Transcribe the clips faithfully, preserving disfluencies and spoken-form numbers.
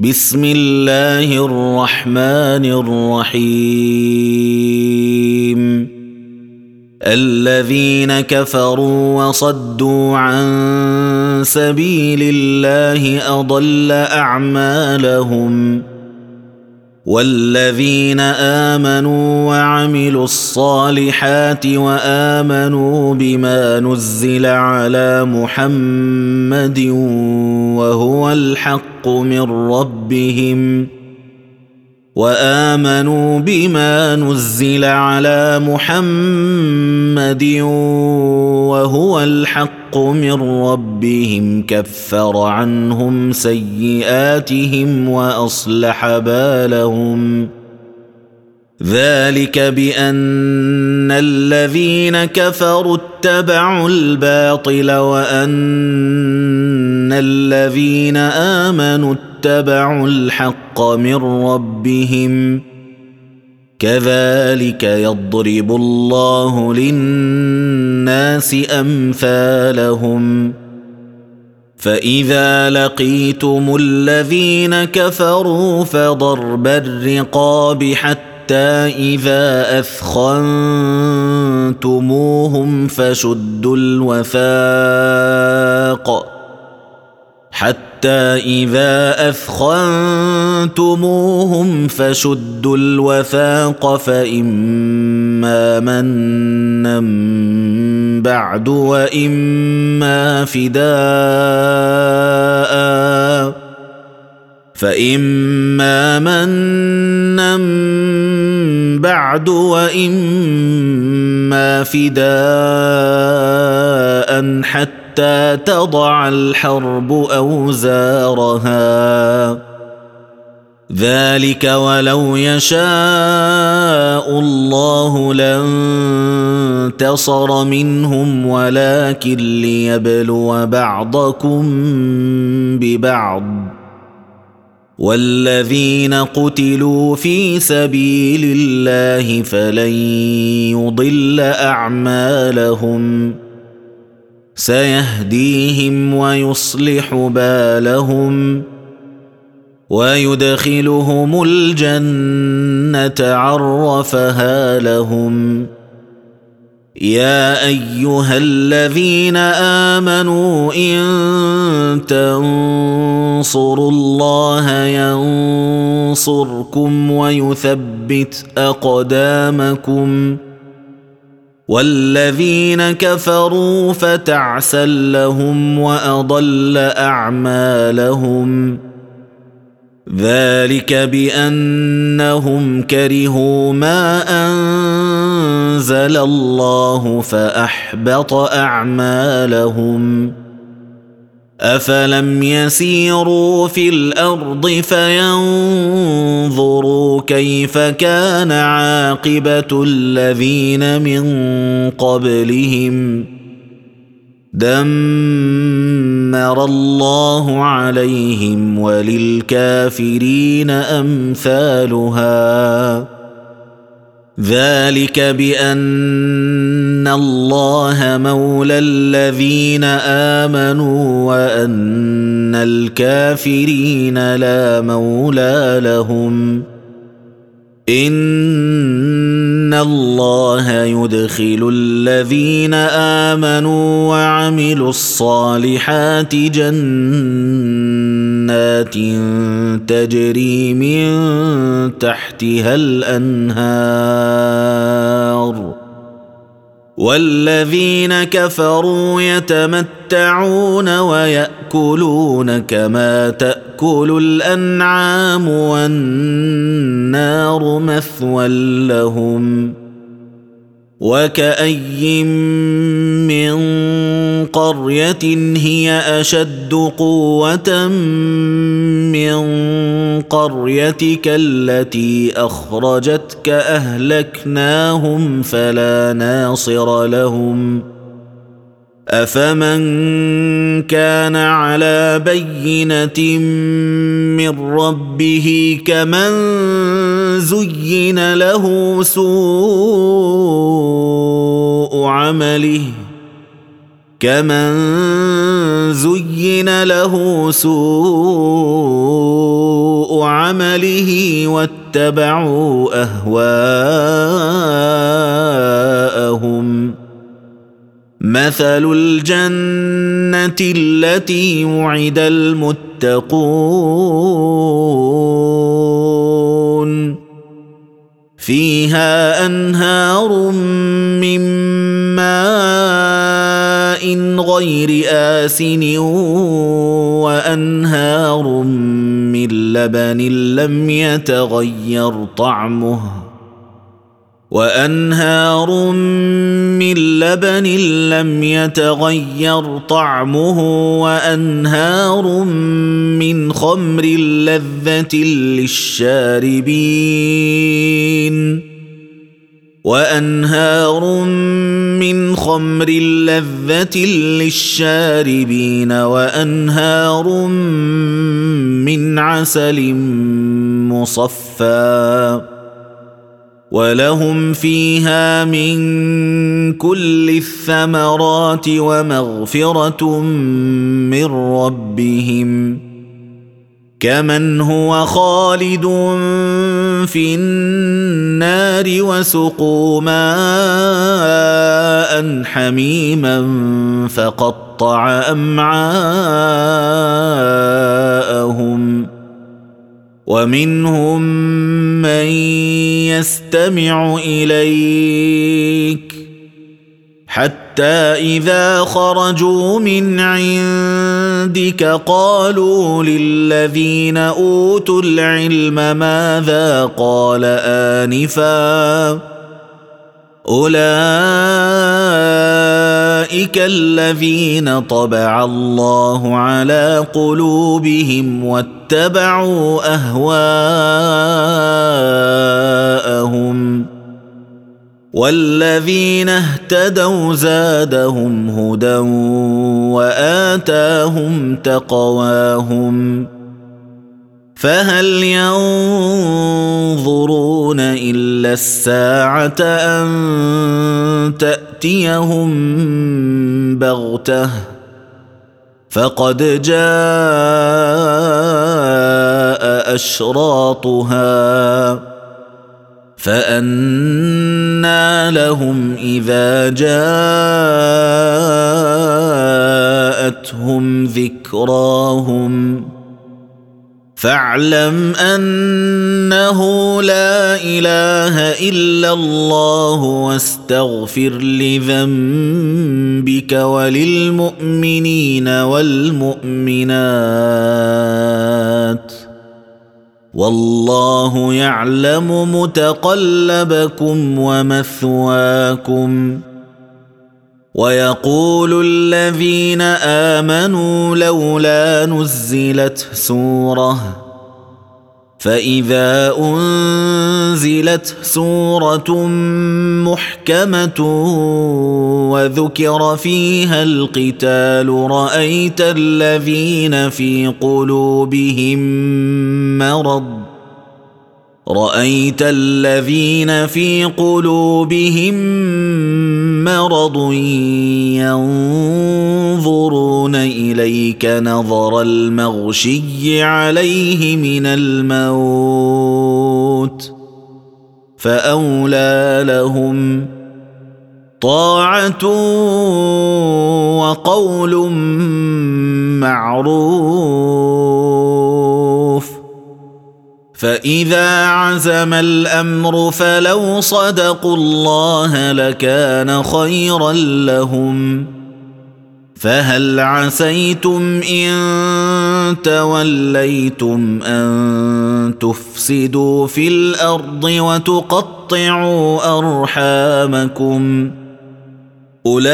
بسم الله الرحمن الرحيم. الذين كفروا وصدوا عن سبيل الله أضل أعمالهم، والذين آمنوا وعملوا الصالحات وآمنوا بما نزل على محمد وهو الحق من ربهم وآمنوا بما نزل على محمد وهو الحق من ربهم كفر عنهم سيئاتهم وأصلح بالهم. ذلك بأن الذين كفروا اتبعوا الباطل وأن الذين آمنوا اتبعوا الحق من ربهم، كذلك يضرب الله للناس أمثالهم. فإذا لقيتم الذين كفروا فضرب الرقاب حتى إذا أثخنتموهم فشدوا الوثاق حتى إذا أثخنتموهم فشدوا الوثاق فإما منا بعد وإما فداء فإما منا بعد وإما فداء حتى حتى تضع الحرب أوزارها. ذلك ولو يشاء الله لانتصر منهم ولكن ليبلو بعضكم ببعض، والذين قتلوا في سبيل الله فلن يضل أعمالهم، سيهديهم ويصلح بالهم ويدخلهم الجنة عرفها لهم. يا أيها الذين آمنوا إن تنصروا الله ينصركم ويثبت أقدامكم، والذين كفروا فتعسا لهم وأضل أعمالهم. ذلك بأنهم كرهوا ما أنزل الله فأحبط أعمالهم. أفلم يسيروا في الأرض فينظروا كيف كان عاقبة الذين من قبلهم، دمر الله عليهم وللكافرين أمثالها. ذلك بأن الله مولى الذين آمنوا وأن الكافرين لا مولى لهم. إن الله يدخل الذين آمنوا وعملوا الصالحات جنات تجري من تحتها الأنهار، والذين كفروا يتمتعون ويأكلون كما تأكل الأنعام والنار مثوى لهم. وكأي من قرية هي أشد قوة من قريتك التي أخرجتك أهلكناهم فلا ناصر لهم. أفمن كان على بينة من ربه كمن زين له سوء عمله كمن زين له سوء عمله واتبعوا أهواءهم. مثل الجنة التي وعد المتقون فيها أنهار من ماء غير آسن وأنهار من لبن لم يتغير طعمه وأنهار من لبن لم يتغير طعمه وأنهار من خمر لذة للشاربين وأنهار من خمر لذة للشاربين وأنهار من عسل مصفى ولهم فيها من كل الثمرات ومغفرة من ربهم كمن هو خالد في النار وسقوا ماء حميما فقطع أمعاءهم ومنهم من يستمع إليك حتى إذا خرجوا من عندك قالوا للذين أوتوا العلم ماذا قال آنفا أولئك الذين طبع الله على قلوبهم واتبعوا أهواءهم والذين اهتدوا زادهم هدى وآتاهم تقواهم فهل ينظرون إلا الساعة أن تأتيهم بغتة فقد جاء أشراطها فأنى لهم إذا جاءتهم ذكراهم فاعلم أنه لا إله إلا الله واستغفر لذنبك وللمؤمنين والمؤمنات والله يعلم متقلبكم ومثواكم ويقول الذين آمنوا لولا نزلت سورة فإذا أنزلت سورة محكمة وذكر فيها القتال رأيت الذين في قلوبهم مرض رأيت الذين في قلوبهم مرض ينظرون إليك نظر المغشي عليه من الموت فأولى لهم طاعة وقول معروف فإذا عزم الأمر فلو صدقوا الله لكان خيرا لهم فهل عسيتم إن توليتم أن تفسدوا في الأرض وتقطعوا أرحامكم أولئك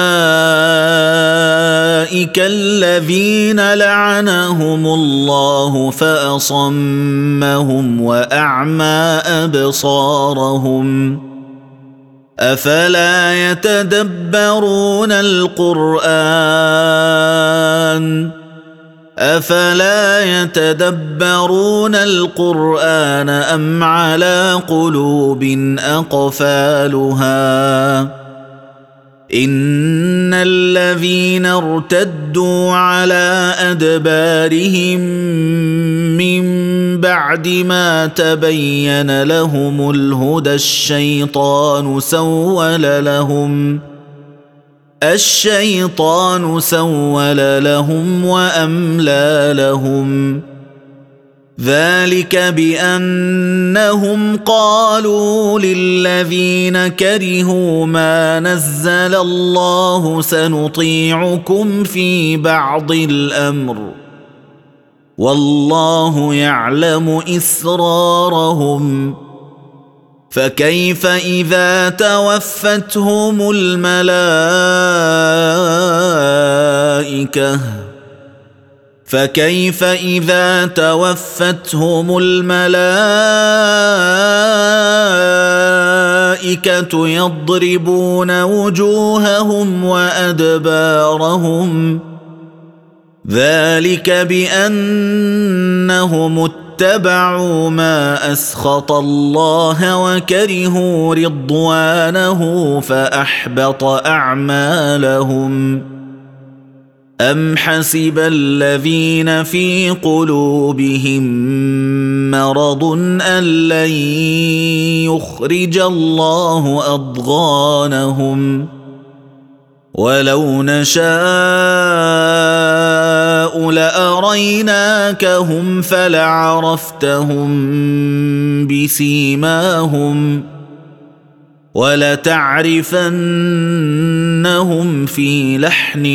الذين لعنهم الله فأصمهم وأعمى أبصارهم أفلا يتدبرون القرآن أفلا يتدبرون القرآن أم على قلوب أقفالها إن الذين ارتدوا على أدبارهم من بعد ما تبين لهم الهدى الشيطان سول لهم الشيطان سول لهم وأملى لهم ذلك بأنهم قالوا للذين كرهوا ما نزل الله سنطيعكم في بعض الأمر والله يعلم إسرارهم فكيف إذا توفتهم الملائكة فكيف إذا توفتهم الملائكة يضربون وجوههم وأدبارهم ذلك بأنهم اتبعوا ما أسخط الله وكرهوا رضوانه فأحبط أعمالهم أم حسب الذين في قلوبهم مرض أن لن يخرج الله أضغانهم ولو نشاء لأريناكهم فلعرفتهم بسيماهم ولتعرفنهم في لحن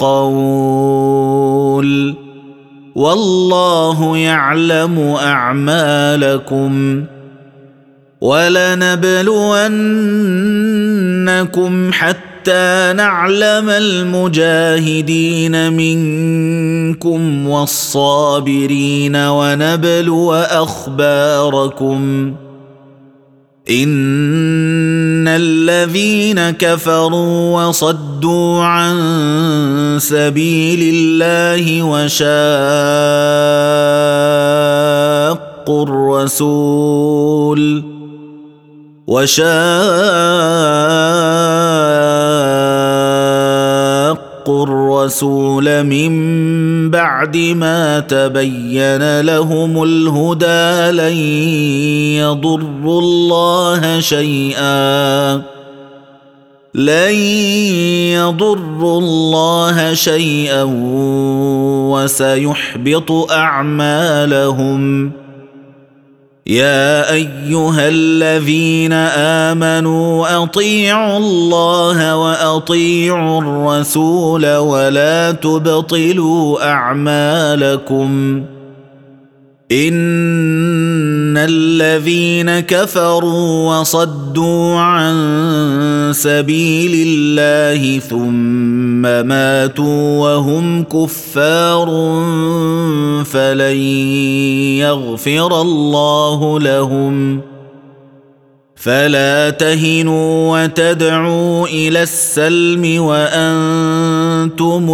القول والله يعلم أعمالكم ولنبلونكم حتى حتى نعلم المجاهدين منكم والصابرين ونبلو أخباركم إن الذين كفروا وصدوا عن سبيل الله وشاقوا الرسول وشاقوا الرسول من بعد ما تبين لهم الهدى لن يضروا الله شيئا لن يضروا الله شيئا وسيحبط أعمالهم يا أيها الذين آمنوا أطيعوا الله وأطيعوا الرسول ولا تبطلوا أعمالكم إن الذين كفروا وصدوا عن سبيل الله ثم ماتوا وهم كفار فلن يغفر الله لهم فلا تهنوا وتدعوا إلى السلم وأنتم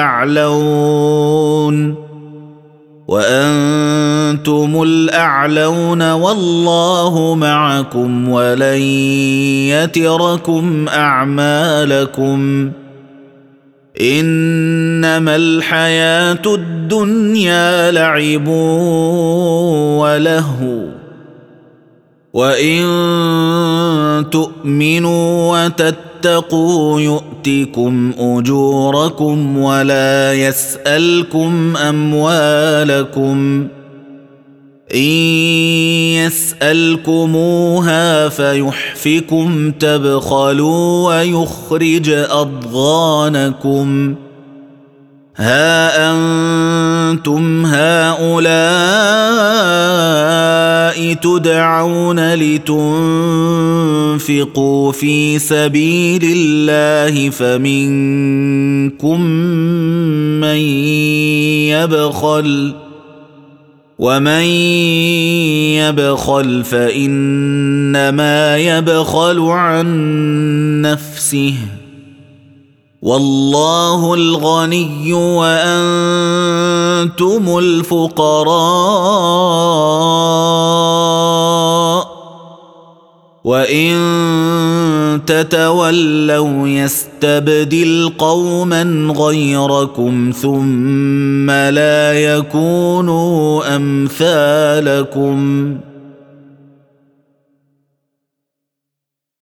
الأعلون وأنتم الأعلون والله معكم ولن يتركم أعمالكم إنما الحياة الدنيا لعب ولهو وإن تؤمنوا وتتقوا يؤتكم أجوركم ولا يسألكم أموالكم إن يسألكموها فيحفكم تبخلوا ويخرج أضغانكم ها أنتم هؤلاء تدعون لتنفقوا في سبيل الله فمنكم من يبخل ومن يبخل فإنما يبخل عن نفسه والله الغني وأنتم الفقراء وإن تتولوا يستبدل قوما غيركم ثم لا يكونوا أمثالكم